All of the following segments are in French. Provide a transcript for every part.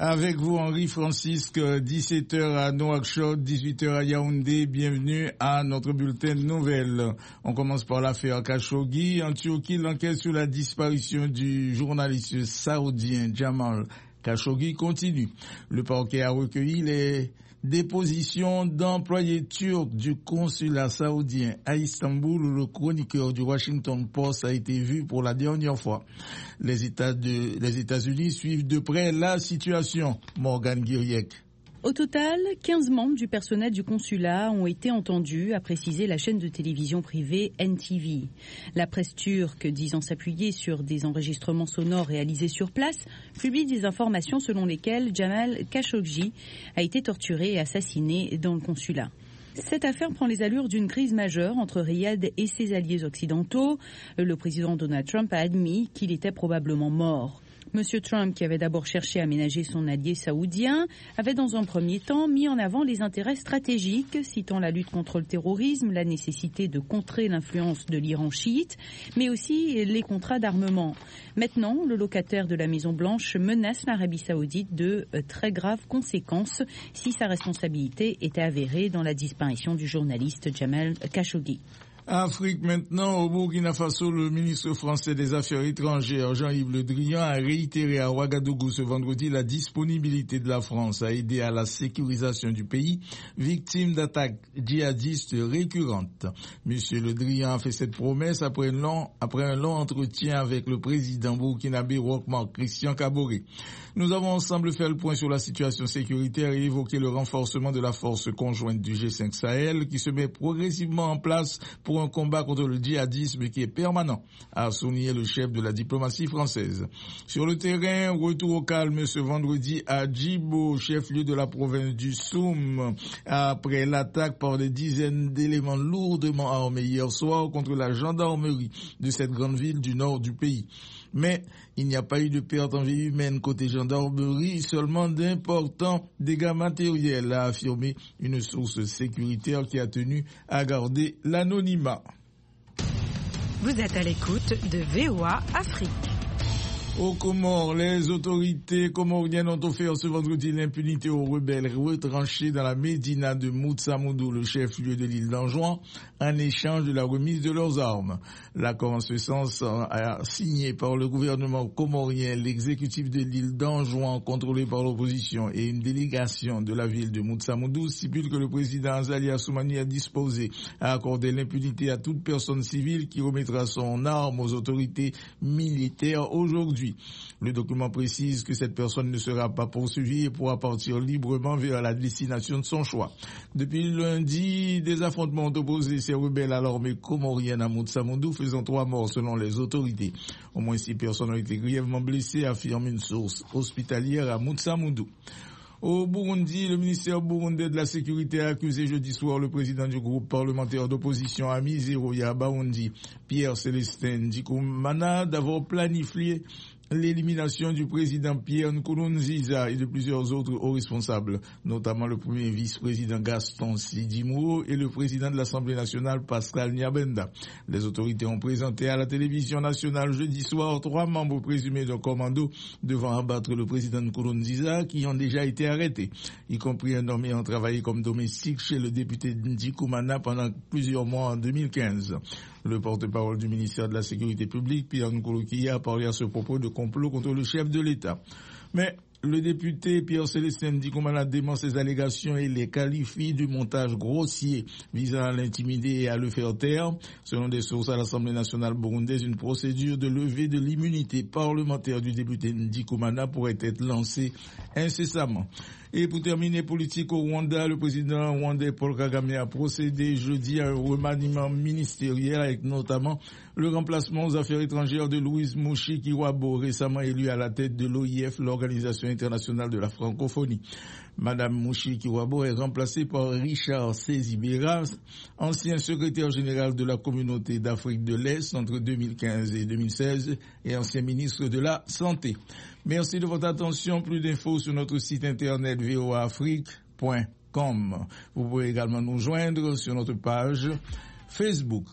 Avec vous, Henri Francisque, 17h à Nouakchott, 18h à Yaoundé. Bienvenue à notre bulletin de nouvelles. On commence par l'affaire Khashoggi. En Turquie, l'enquête sur la disparition du journaliste saoudien Jamal Khashoggi continue. Le parquet a recueilli les dépositions d'employés turcs du consulat saoudien à Istanbul, où le chroniqueur du Washington Post a été vu pour la dernière fois. Les États-Unis suivent de près la situation. Morgan Guiriec. Au total, 15 membres du personnel du consulat ont été entendus, a précisé la chaîne de télévision privée NTV. La presse turque, disant s'appuyer sur des enregistrements sonores réalisés sur place, publie des informations selon lesquelles Jamal Khashoggi a été torturé et assassiné dans le consulat. Cette affaire prend les allures d'une crise majeure entre Riyad et ses alliés occidentaux. Le président Donald Trump a admis qu'il était probablement mort. Monsieur Trump, qui avait d'abord cherché à ménager son allié saoudien, avait dans un premier temps mis en avant les intérêts stratégiques, citant la lutte contre le terrorisme, la nécessité de contrer l'influence de l'Iran chiite, mais aussi les contrats d'armement. Maintenant, le locataire de la Maison-Blanche menace l'Arabie saoudite de très graves conséquences si sa responsabilité était avérée dans la disparition du journaliste Jamal Khashoggi. Afrique maintenant, au Burkina Faso, le ministre français des Affaires étrangères, Jean-Yves Le Drian, a réitéré à Ouagadougou ce vendredi la disponibilité de la France à aider à la sécurisation du pays, victime d'attaques djihadistes récurrentes. Monsieur Le Drian a fait cette promesse après un long entretien avec le président burkinabé Roch-Marc Christian Kaboré. Nous avons ensemble fait le point sur la situation sécuritaire et évoqué le renforcement de la force conjointe du G5 Sahel qui se met progressivement en place pour un combat contre le djihadisme qui est permanent, a souligné le chef de la diplomatie française. Sur le terrain, retour au calme ce vendredi à Djibo, chef-lieu de la province du Soum, après l'attaque par des dizaines d'éléments lourdement armés hier soir contre la gendarmerie de cette grande ville du nord du pays. Mais il n'y a pas eu de perte en vie humaine côté gendarmerie, seulement d'importants dégâts matériels, a affirmé une source sécuritaire qui a tenu à garder l'anonymat. Vous êtes à l'écoute de VOA Afrique. Aux Comores, les autorités comoriennes ont offert ce vendredi l'impunité aux rebelles retranchés dans la médina de Moutsamoudou, le chef-lieu de l'île d'Anjouan, en échange de la remise de leurs armes. L'accord en ce sens a signé par le gouvernement comorien, l'exécutif de l'île d'Anjouan contrôlé par l'opposition et une délégation de la ville de Moutsamoudou stipule que le président Azali Assoumani a disposé à accorder l'impunité à toute personne civile qui remettra son arme aux autorités militaires aujourd'hui. Le document précise que cette personne ne sera pas poursuivie et pourra partir librement vers la destination de son choix. Depuis lundi, des affrontements ont opposé ces rebelles à l'armée comorienne à Moutsamoudou, faisant 3 morts selon les autorités. Au moins 6 personnes ont été grièvement blessées, affirme une source hospitalière à Moutsamoudou. Au Burundi, le ministère burundais de la Sécurité a accusé jeudi soir le président du groupe parlementaire d'opposition Amizero Yabarundi, Pierre Célestin Ndikumana, d'avoir planifié l'élimination du président Pierre Nkurunziza et de plusieurs autres hauts responsables, notamment le premier vice-président Gaston Sidimou et le président de l'Assemblée nationale Pascal Nyabenda. Les autorités ont présenté à la télévision nationale jeudi soir 3 membres présumés d'un commando devant abattre le président Nkurunziza qui ont déjà été arrêtés, y compris un homme ayant travaillé comme domestique chez le député Ndikumana pendant plusieurs mois en 2015. Le porte-parole du ministère de la Sécurité publique, Pierre Nkouroukia, a parlé à ce propos de complot contre le chef de l'État. Mais le député Pierre Célestin Ndikumana dément ces allégations et les qualifie de montage grossier visant à l'intimider et à le faire taire. Selon des sources à l'Assemblée nationale burundaise, une procédure de levée de l'immunité parlementaire du député Ndikumana pourrait être lancée incessamment. Et pour terminer, politique au Rwanda, le président rwandais Paul Kagame a procédé jeudi à un remaniement ministériel avec notamment le remplacement aux affaires étrangères de Louise Mushikiwabo, récemment élue à la tête de l'OIF, l'Organisation internationale de la francophonie. Madame Mushikiwabo est remplacée par Richard Sezibera, ancien secrétaire général de la Communauté d'Afrique de l'Est entre 2015 et 2016 et ancien ministre de la Santé. Merci de votre attention. Plus d'infos sur notre site internet voaafrique.com. Vous pouvez également nous joindre sur notre page Facebook.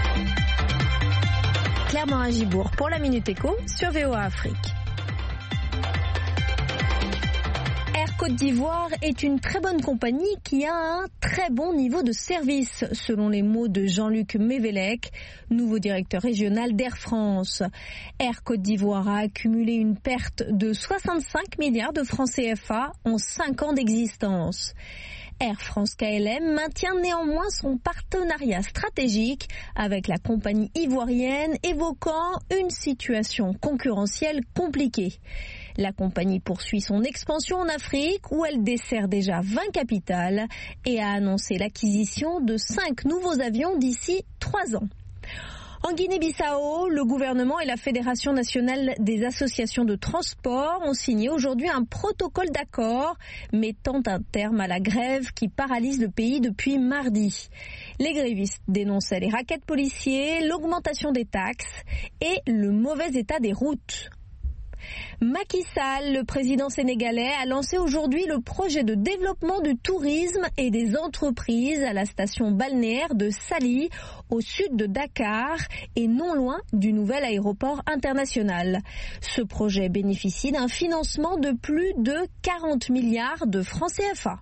Clairement à Gibourg pour la Minute Éco sur VOA Afrique. Côte d'Ivoire est une très bonne compagnie qui a un très bon niveau de service, selon les mots de Jean-Luc Mévélec, nouveau directeur régional d'Air France. Air Côte d'Ivoire a accumulé une perte de 65 milliards de francs CFA en 5 ans d'existence. Air France KLM maintient néanmoins son partenariat stratégique avec la compagnie ivoirienne, évoquant une situation concurrentielle compliquée. La compagnie poursuit son expansion en Afrique où elle dessert déjà 20 capitales et a annoncé l'acquisition de 5 nouveaux avions d'ici 3 ans. En Guinée-Bissau, le gouvernement et la Fédération nationale des associations de transport ont signé aujourd'hui un protocole d'accord mettant un terme à la grève qui paralyse le pays depuis mardi. Les grévistes dénonçaient les rackets policiers, l'augmentation des taxes et le mauvais état des routes. Macky Sall, le président sénégalais, a lancé aujourd'hui le projet de développement du tourisme et des entreprises à la station balnéaire de Saly, au sud de Dakar et non loin du nouvel aéroport international. Ce projet bénéficie d'un financement de plus de 40 milliards de francs CFA.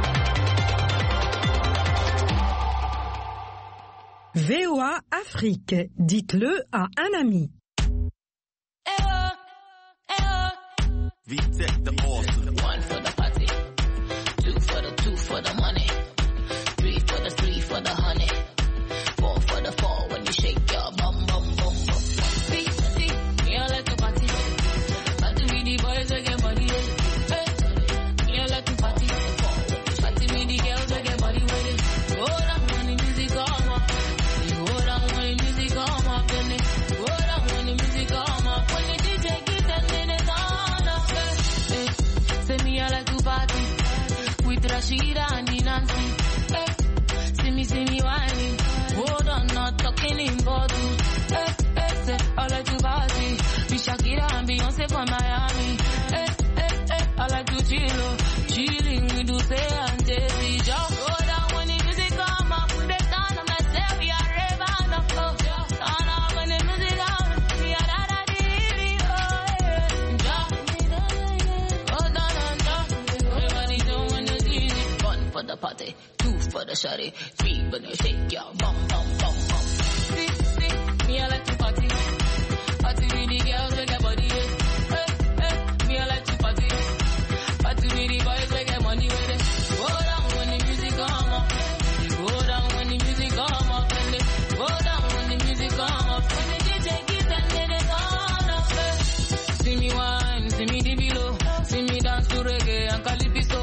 VOA Afrique, dites-le à un ami. V-Tech the awesome. 1 for the party, 2 for the money, 3 for the honey, 4 for the 4 when you shake your bum bum bum bum. See, me I like to party, party with the boys that get money. Hey, me I like to party, party with the girls that get money with it. Go down when the music come up, go down when the music come up, and it go down when the music come up, when the DJ gets and then it's on. Say me I like to party with Rashida and Nancy. Hey, see me whining. Hold on, not talking in bottles. Hey, say I like to party with Shakira and Beyonce from Miami. Hey, I like to chilling with Usain and Jay-Z. Just go down when the music come up. Put it down, I'm like, say we are raving up. Turn up when the music come up. We are da-da-dee-dee, oh yeah. For the party, 2 for the shawty, 3 when you shake your bum bum bum bum. See, me I like to party, party with the girls with their body. Hey, me I like to party, party with the boys with their money with it. Go down when the music come up, go down when the music come up, and they go down when the music come up. When the DJ gives and then it's on up. See me wine, see me the below, see me dance to reggae and calypso.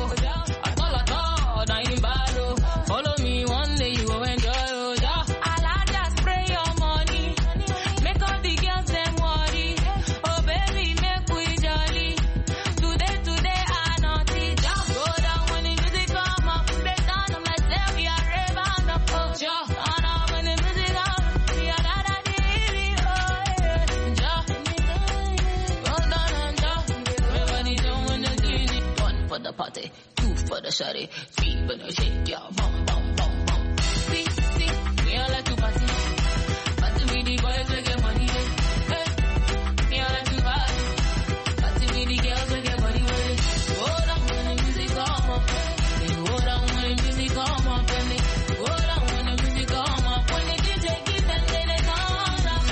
Follow me, one day you go enjoy. Oh, yeah. I'll just spray your money, make all the girls them worry. Oh baby, make we jolly. Today I naughty. Just go down when the music come up. Break down on myself, we are raving up. Oh, just turn up when the music up. We are da-da-dee-dee, oh yeah. Just go down and just everybody down when the DJ. 1 for the party, 2 for the shawty, 3 when you shake your bum bum bum bum. See, me I like to party, party with the boys that get money. Hey, me I like to party, party with the girls that get money with it. Go down when the music come up, they go down when the music come up, and they go down when the music come up. When the DJ gives and then they come up.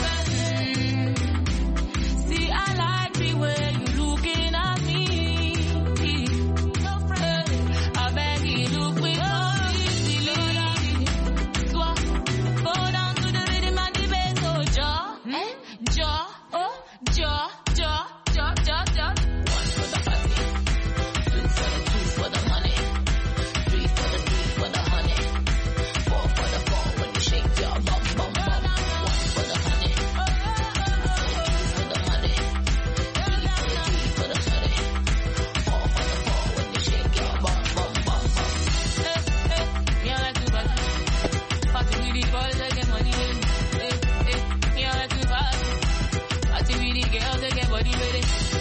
See, I like the way you looking at me. I beg you, look with body with it.